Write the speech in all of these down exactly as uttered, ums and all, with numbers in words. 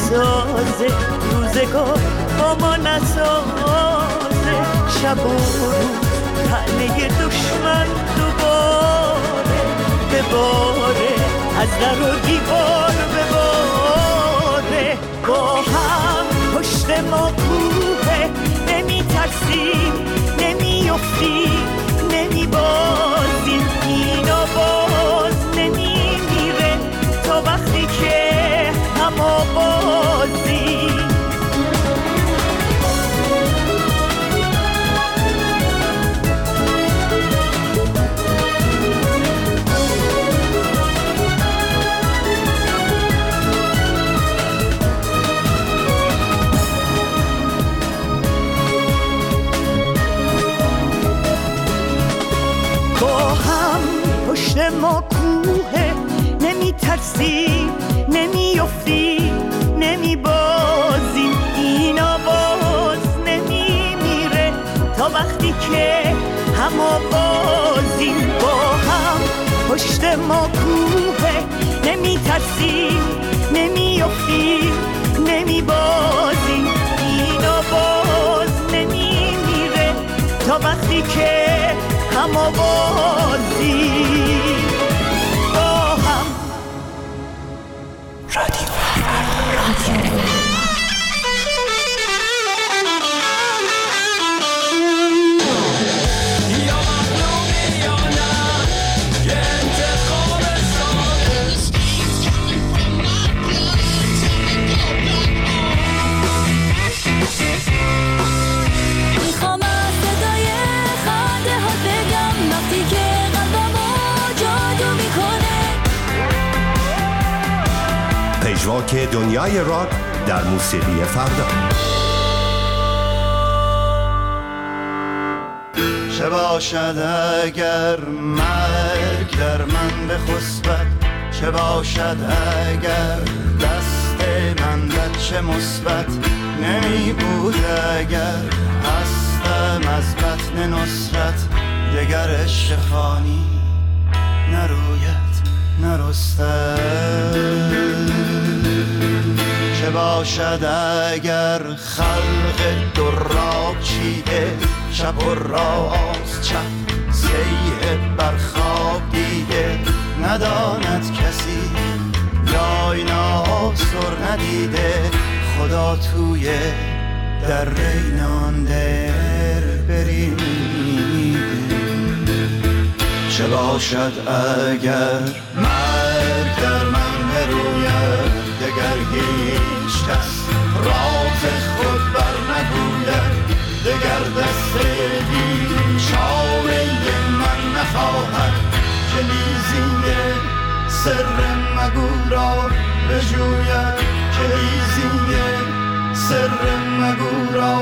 نسازه، روزگار با ما نسازه، شب و روز تنه دشمن دوباره بباره، از در و دیوار بباره. با هم پشت ما کوه، نمی ترسیم نمی افتیم نمی بازیم، اینا باز نمی میره تا وقتی که هم آوازیم. پشت ما کوه، نمی ترسیم نمی افتیم نمی بازیم، اینا باز نمی میره تا وقتی که هم آوازیم. با هم پشت ما کوه، نمی ترسیم نمی افتیم نمی بازیم، اینا باز نمی میره تا وقتی که هم آوازی. با هم رادیو رادیو یا مظلومی یا نه، یه انتخاب ساده. میخوام از صدای خنده ها بگم وقتی که قلبمو جادو میکنه. پژواک دنیای راک در موسیقی فردا. چه باشد اگر مرگ در من بخسبد، چه باشد اگر دست من بچه مثبت نمی بود، اگر هستم از بطن نصرت دگر عشق خانی نروید نرستد. چه باشد اگر خلق دراب چیده، شب و راست چپ سیه برخواب دیده، نداند کسی یا اینا سر ندیده، خدا توی در رینان در بریده. چه باشد اگر مرگ در من بروید، دگر هیچ کس راز خود بر نگوید، دگر دست بیچاره من نخواهد که لیزینگ سر مگو را بجوید، که لیزینگ سر مگو را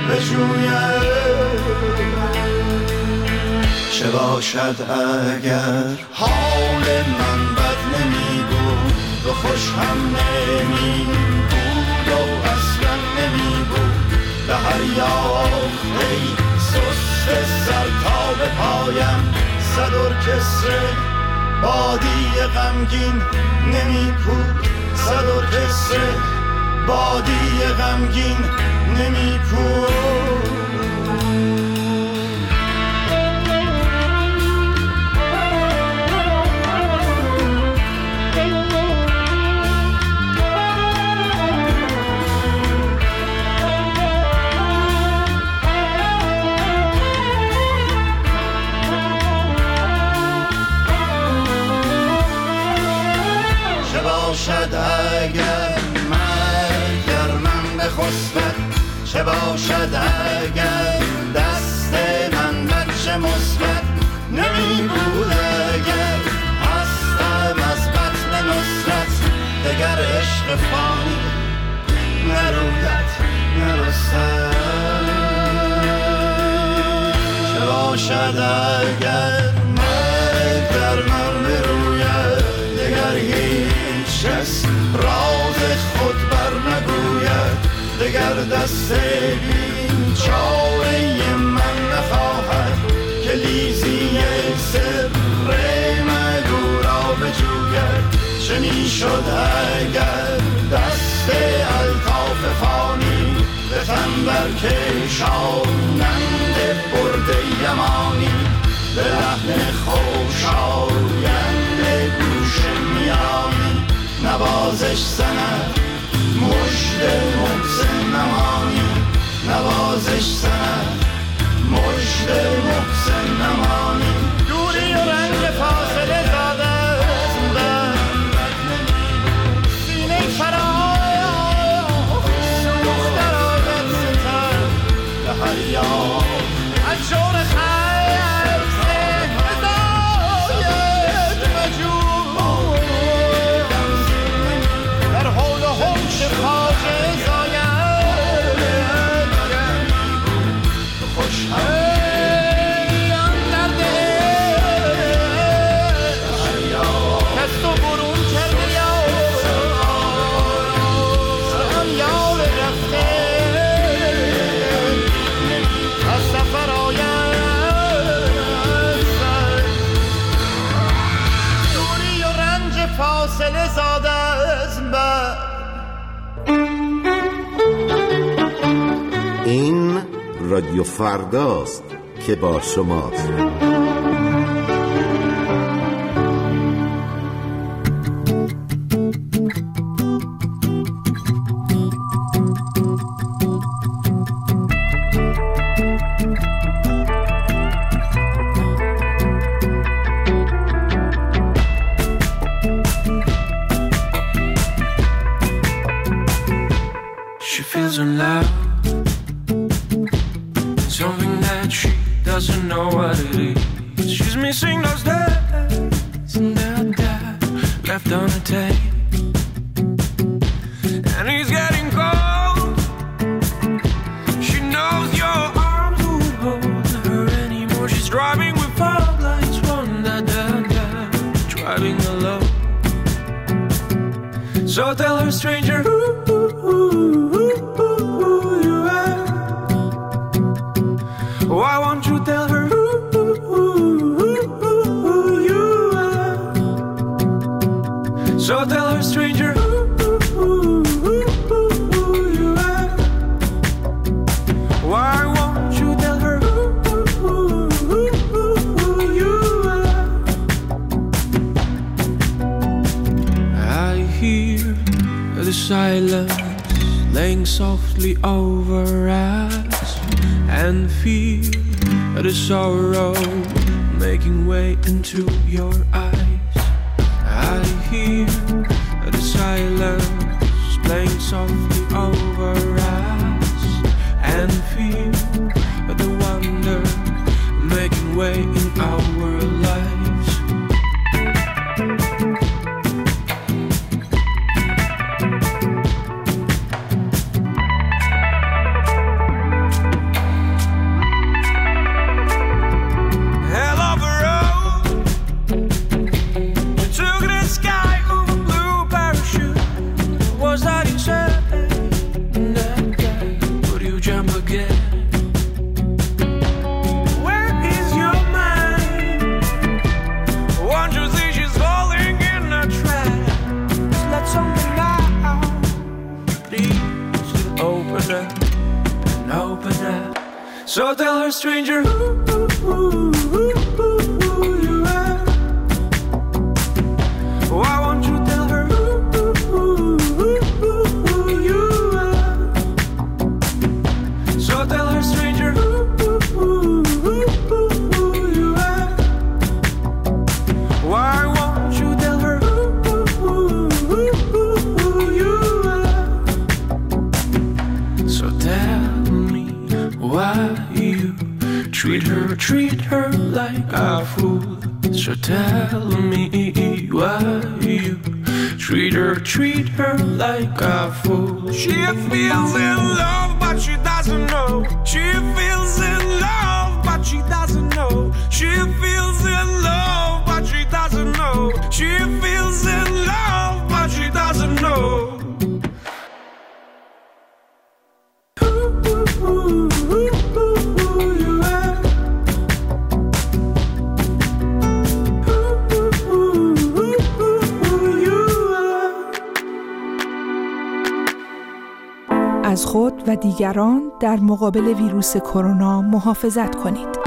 بجوید. چه باشد اگر حال من بد نمی بود و خوش هم نمی بود و اصلا نمی بود، به هر یافته سست سر تا به پایم صد ارکستر بادی غمگین نمی پود، صد ارکستر بادی غمگین نمی پود. باشد اگر مرگ در من بخسبد، چه باشد اگر دست من بچه مثبت نمی بود، اگر هستم از بطن نصرت دگر عشق فانی نروید نرستد. چه باشد اگر مرگ در من بروید، دگر هیچ کس راز خود بر نگوید، دگر دست بیچاره من نخواهد که لیزی سر مگو را بجوید. چه می شد اگر دست بر کشانند برده یمانی به لحن خوشایند گوش میانی نوازش زند مژد محسن نمانی نوازش زند مژد محسن نمانی دوری و رنگ فاصله زاده از من سینه فرای دختر آید ستر به هر یاد از جور خیل سه بزاید مجور در حول و حوش خاجه زاید خوش هم این رادیو فرداست که با شماست. She feels alive, something that she doesn't know what it is. She's missing those days and that dad left on the tape. And he's getting cold. She knows your arms won't hold her anymore. She's driving with fog lights on that dad, dad, driving alone. So tell her, stranger, ooh, ooh, ooh, ooh, ooh, you are. Why won't you tell her who, who, who, who, who, who you are? So tell her, stranger, who, who, who, who, who, who you are. Why won't you tell her who, who, who, who, who, who you are? I hear the silence laying softly over us, and feel the sorrow making way into your eyes. I hear the silence playing softly over us, and feel the wonder making way in our lives. So tell her, stranger, who, who, who, who, who, who you are. Why won't you tell her who, who, who, who, who, who you are? So tell her, stranger, who, who, who, who, who, who you are. Why won't you tell her who, who, who, who, who, who you are? So tell me why you treat her, treat her like a fool. So tell me why you treat her, treat her like a fool. She feels in love, but she doesn't know. She feels in love, but she doesn't know. She feels in love, but she doesn't know. She feels in love, but she doesn't know. از خود و دیگران در مقابل ویروس کرونا محافظت کنید.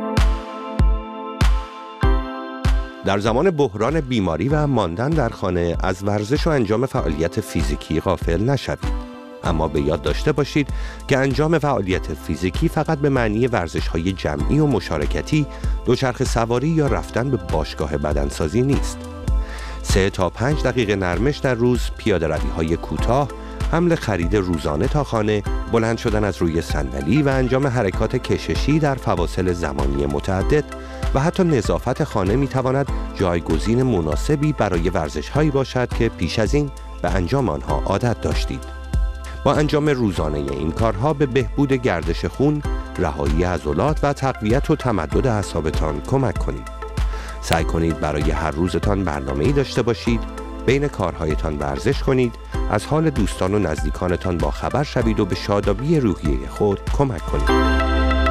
در زمان بحران بیماری و ماندن در خانه از ورزش و انجام فعالیت فیزیکی غافل نشوید. اما به یاد داشته باشید که انجام فعالیت فیزیکی فقط به معنی ورزش‌های جمعی و مشارکتی، دوچرخه سواری یا رفتن به باشگاه بدنسازی نیست. سه تا پنج دقیقه نرمش در روز، پیاده روی‌های کوتاه، حمل خرید روزانه تا خانه، بلند شدن از روی صندلی و انجام حرکات کششی در فواصل زمانی متعدد و حتی نظافت خانه می‌تواند جایگزین مناسبی برای ورزش‌هایی باشد که پیش از این به انجام آنها عادت داشتید. با انجام روزانه این کارها به بهبود گردش خون، رهایی عضلات و تقویت و تمدد اعصابتان کمک کنید. سعی کنید برای هر روزتان برنامه‌ای داشته باشید، بین کارهایتان ورزش کنید، از حال دوستان و نزدیکانتان با خبر شوید و به شادابی روحیه خود کمک کنید.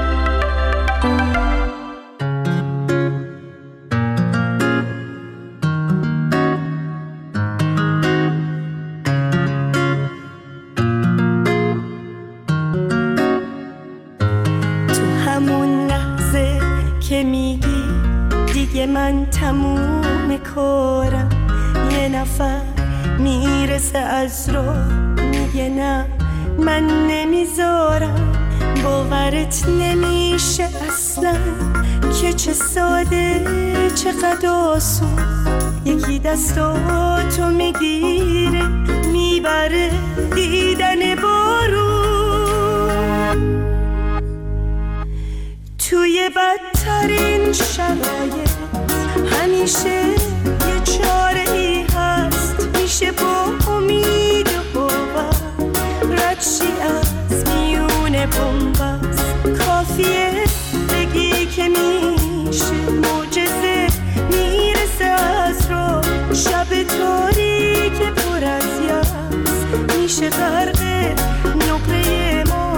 من تموم کارم، یه نفر میرسه از رو میگه نه من نمیذارم. باورت نمیشه اصلا که چه ساده چقدر آسون یکی دستاتو میگیره میبره دیدن بارون. توی بدترین شرایط همیشه یه چاره ای هست، میشه با امید و باور رد شی از میون بنبست. کافیه بگی که میشه معجزه میرسه از رو، شب تاریک پر از یأس میشه غرق نقره ما.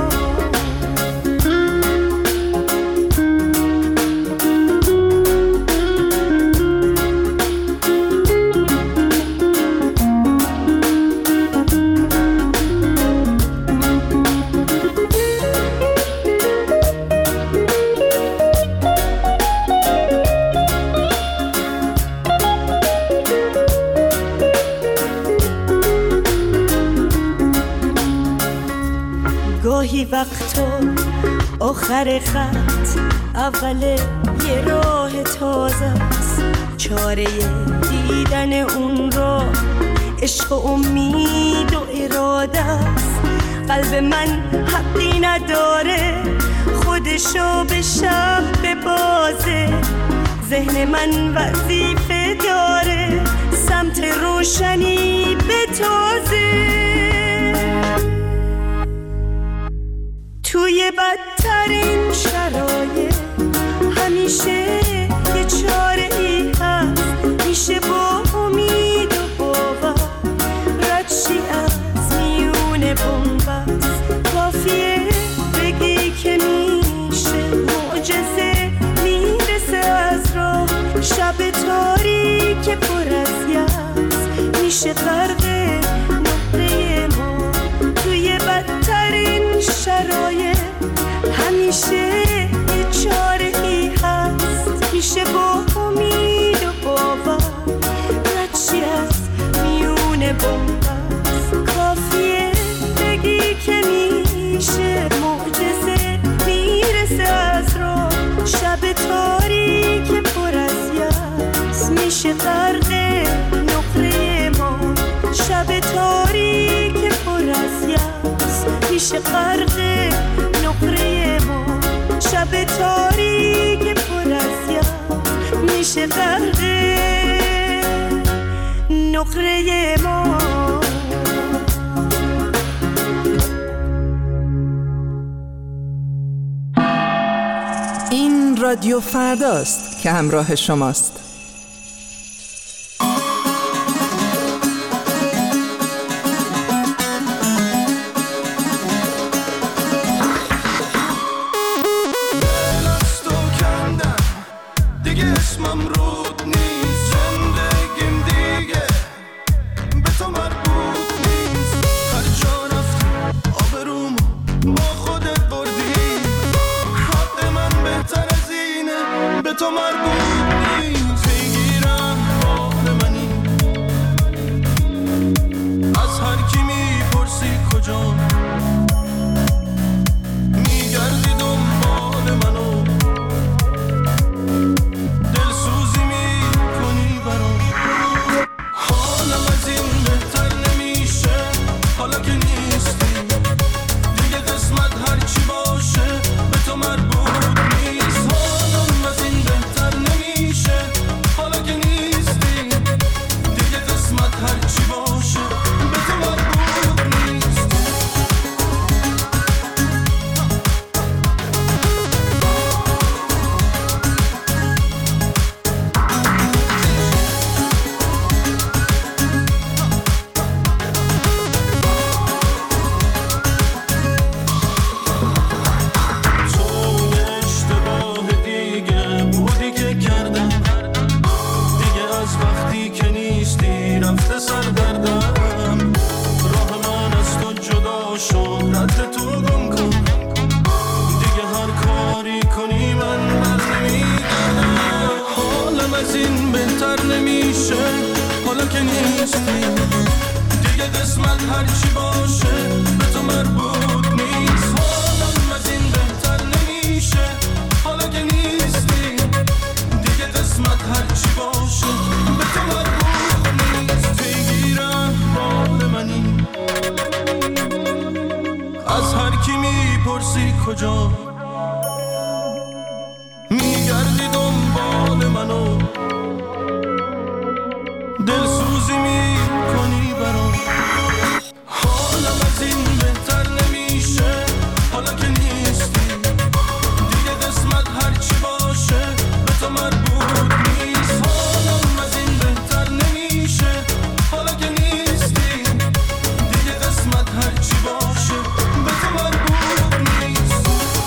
گاهی وقتا آخر خط اول یه راه تازه است، چاره دیدن اون را عشق و امید و اراده است. قلب من حقی نداره خودشو به شب ببازه، ذهن من وظیفه داره سمت روشنی بتازه. توی بدترین شرایط همیشه یه چاره ای هست، میشه با امید و باور رد شی از میون بنبست. کافیه بگی که میشه معجزه میرسه از راه، شب تاریک پر از یأس میشه غرق نقره ما. توی بدترین شرایط همیشه یه چاره ای هست، میشه با امید و باور رد شی از میون بنبست. کافیه بگی که میشه معجزه میرسه از راه، شب تاریک پر از یأس میشه غرق نقره ما. شب تاریک پر از یأس میشه غرق نقره ما. شب تاریک پر از یأس میشه غرق نقره ما. این رادیو فرداست که همراه شماست. به تو مربوط نیست، هر جا رفتی آبرو کجا میگردی دنبال منو دلسوزی میکنی برام حالم از این بهتر نمیشه حالا که نیستی دیگه قسمت هرچی باشه به تو مربوط نیست حالم از این بهتر نمیشه حالا که نیستی دیگه قسمت هرچی باشه به تو مربوط نیست هرچی باشه به تو مربوط نیست حالم از این بهتر نمیشه حالا که نیستی دیگه قسمت هرچی باشه به تو مربوط نیست پیگیرم حال منی از هر کی میپرسی کجا میگردی دنبال منو دلسوزی میکنی برام حالم از این بهتر نمیشه حالا که نیستی دیگه قسمت هرچی باشه به تو مربوط نیست حالم از این بهتر نمیشه حالا که نیستی دیگه قسمت هرچی باشه به تو مربوط نیست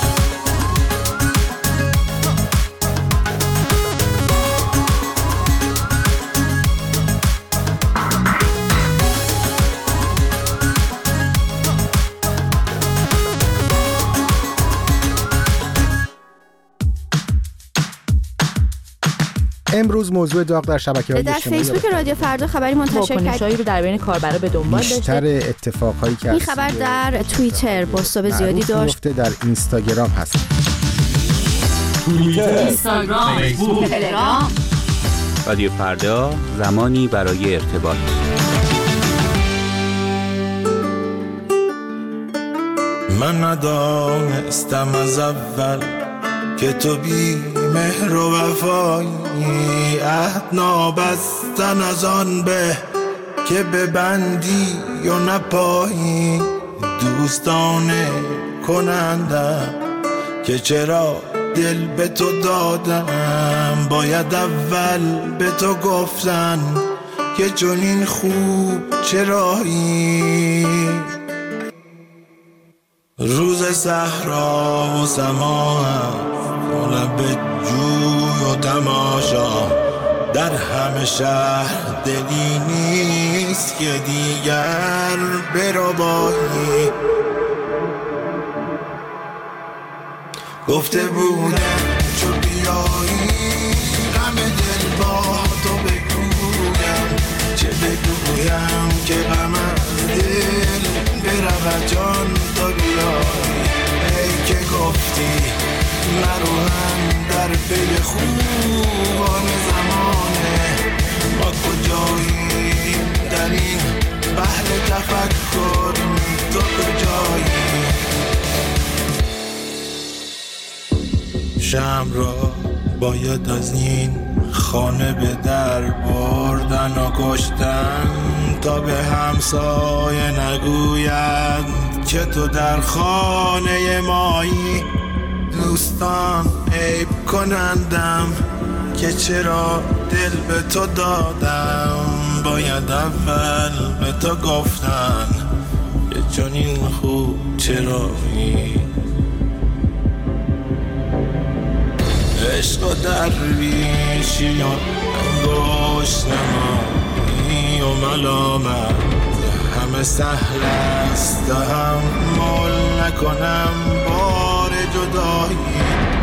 امروز موضوع داغ در شبکه‌های در اجتماعی فیسبوک رادیو فردا خبری منتشر کرد رو در بین کاربرا به دنبال داشته. بیشتر اتفاقایی که این خبر در توییتر باستاب زیادی داشت. در اینستاگرام هست. توییتر، اینستاگرام، فیسبوک، تلگرام. رادیو فردا زمانی برای ارتباط. من ندانستم از اول که تو بی مهر و وفایی عهد نابستن از آن به که ببندی یا نپایی دوستانه کنندم که چرا دل به تو دادم باید اول به تو گفتن که چنین خوب چرایی روز صحرا و سما و لب جوی و تماشا در همه شهر دلی نیست که دیگر بربایی گفته بودم چو بیایی غم دل با تو بگویم چه بگویم که غم از دل برود جان تو بیایی ای که گفتی نروهم در پی خوبان زمانه ما کجاییم در این بحر تفکر تو کجایی شمع را باید از این خانه به در بردن و کشتن تا به همسایه نگوید که تو در خانه مایی دوستان عیب کنندم که چرا دل به تو دادم باید اول به تو گفتن که چون این خوب چرایی عشق و درویشی و انگشت نمایی و ملامت همه سهل است تحمل نکنم بار جدایی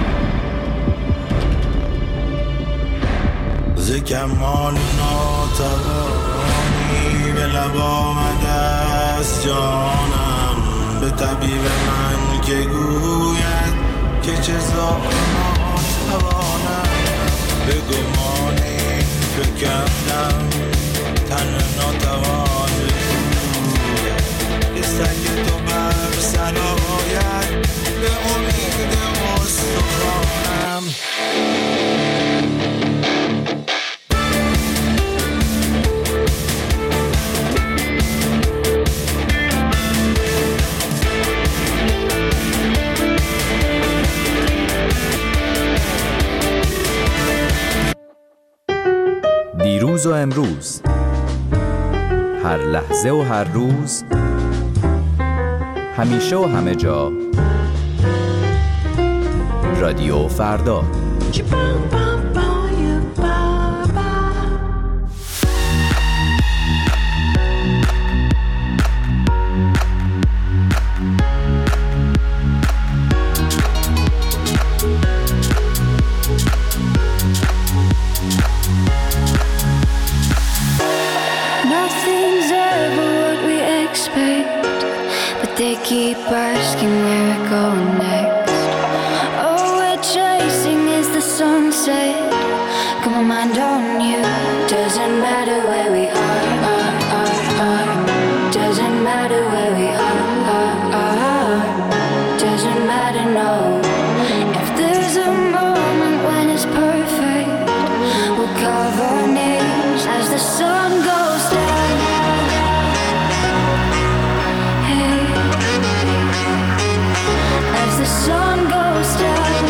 ز کمال ناتوانی به لب آمده است جانم به طبیب من که گوید که چه زایمان توانم به گمان این فکندم تن ناتوان به سگ تو بر سر آید به امید استخوانم. دیروز و امروز، هر لحظه و هر روز، همیشه و همه جا، رادیو فردا. Keep asking where we're going next. All we're chasing is the sunset. Got my mind on you. Doesn't matter where we are, are, are, are. Doesn't matter where we are, are, are. Doesn't matter, no. If there's a moment when it's perfect, we'll carve our names as the sun goes down. As the sun goes down,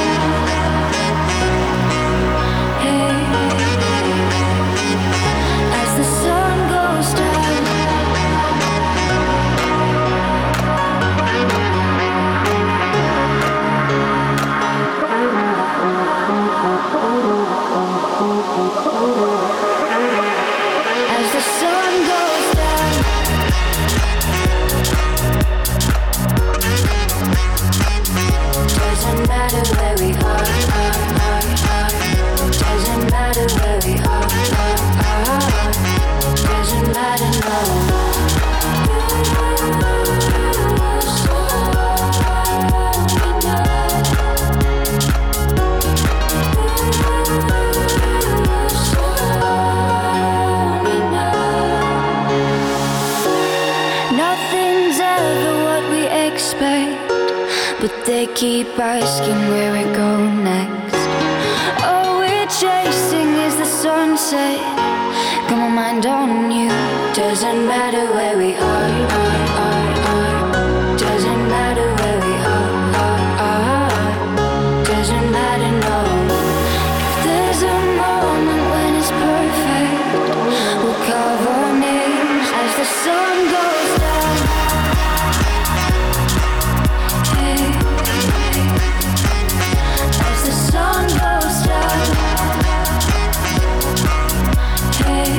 hey, as the sun goes down. As the sun goes down. Doesn't matter where we are, are, are, are. Doesn't matter where we are, are, are. Doesn't matter, no. Nothing's ever what we expect, but they keep asking where we're going next. All we're chasing is the sunset. Got my mind on you. Doesn't matter where we are, are, are, are. Doesn't matter where we are, are, are. Doesn't matter, no. If there's a moment when it's perfect, we'll carve our names as the sun goes down. Hey. As the sun goes down, hey.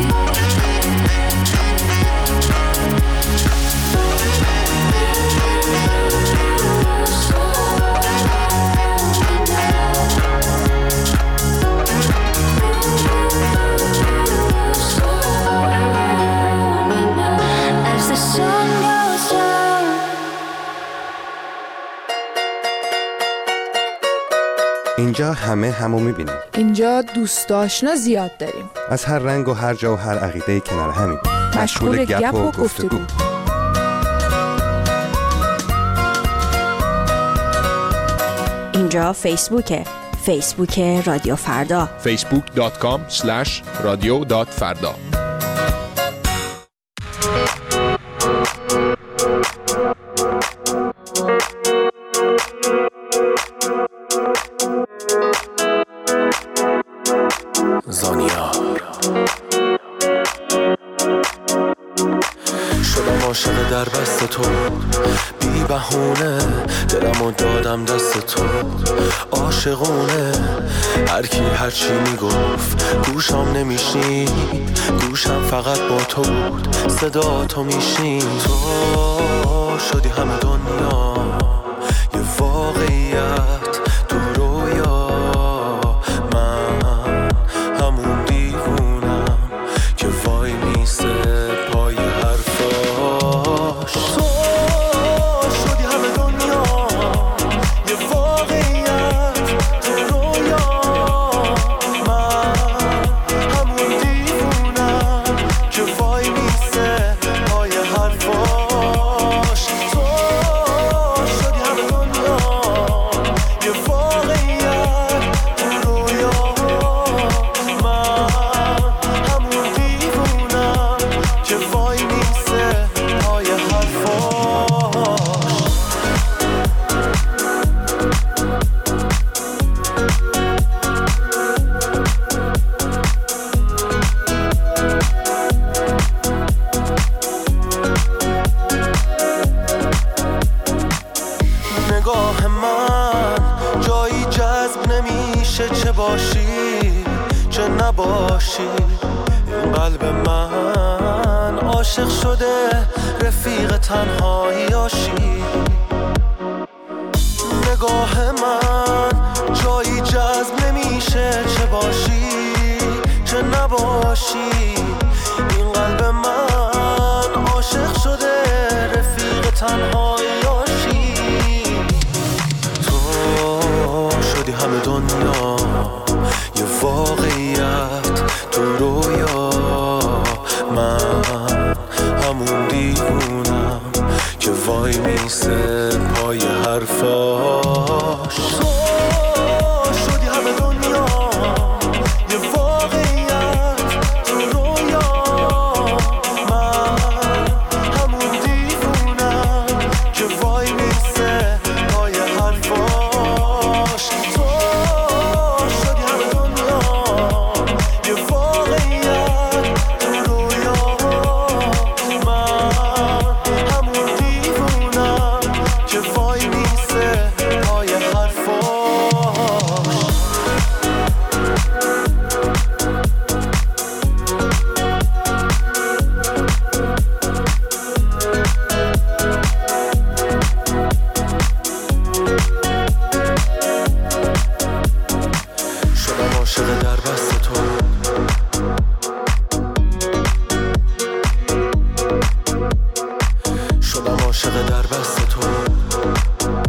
As the sun goes down. اینجا همه همو میبینیم. اینجا دوست آشنا زیاد داریم. از هر رنگ و هر جا و هر عقیده کنار همیم. مشغول گپ و گفتگو. اینجا فیسبوکه. فیسبوک رادیو فردا. فیسبوک دات کام اسلش رادیو دات فردا. عاشق در بست تو بی بهونه دلمو دادم دست تو عاشقونه هر کی هر چی میگفت گوشم نمیشنید گوشم فقط با تو بود صدا تو میشنید تو شدی همه دنیا یه واقعیت تو رویا من همون دیوونم که وای میسه پای حرفاش تو شدی باشی چه نباشی. این قلب من عاشق شده رفیق تنهاییاشی. نگاه من جایی جذب نمیشه چه باشی چه نباشی. این قلب من عاشق شده رفیق تنهاییاشی. تو شدی همه دنیا یه واقعیت تو رویا. من همون دیوونم که وای میسه پای حرفاش. تو شدی همه دنیا یه واقعیت تو رویا. من همون دیوونم که وای میسه پای حرفاش. تو شدی همه دنیا یه واقعیت تو رویا. من همون دیوونم که وای میسه پای حرفاش. شدم عاشق در بست تو. شدم عاشق در بست تو.